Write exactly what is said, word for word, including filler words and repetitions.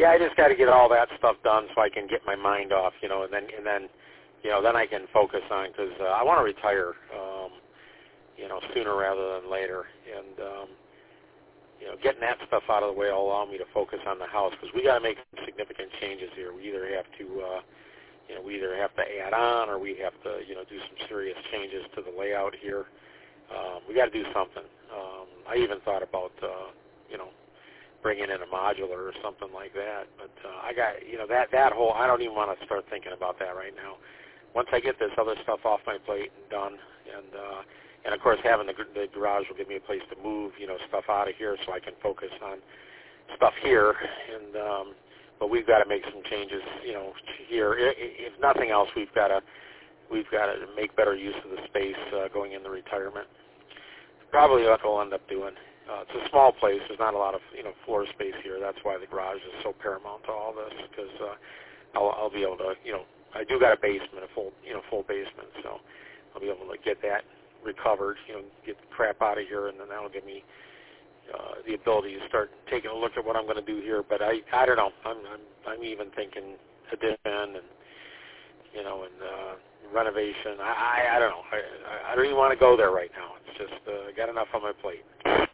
yeah, I just got to get all that stuff done so I can get my mind off, you know, and then and then, you know, then I can focus on because uh, I want to retire, um, you know, sooner rather than later, and um, you know, getting that stuff out of the way will allow me to focus on the house because we got to make significant changes here. We either have to, uh, you know, we either have to add on or we have to, you know, do some serious changes to the layout here. Um, we got to do something. Um, I even thought about, uh, you know, bringing in a modular or something like that. But uh, I got, you know, that that whole. I don't even want to start thinking about that right now. Once I get this other stuff off my plate and done, and uh, and of course having the, the garage will give me a place to move, you know, stuff out of here so I can focus on stuff here. And um, but we've got to make some changes, you know, here. If nothing else, we've got to we've got to make better use of the space uh, going into retirement. Probably what we'll end up doing. Uh, it's a small place. There's not a lot of, you know, floor space here. That's why the garage is so paramount to all this, because uh, I'll, I'll be able to, you know, I do got a basement, a full, you know, full basement, so I'll be able to get that recovered, you know, get the crap out of here, and then that'll give me uh, the ability to start taking a look at what I'm going to do here. But I, I don't know. I'm, I'm, I'm even thinking addition and, you know, and uh, renovation. I, I, I don't know. I, I don't even want to go there right now. It's just uh, got enough on my plate.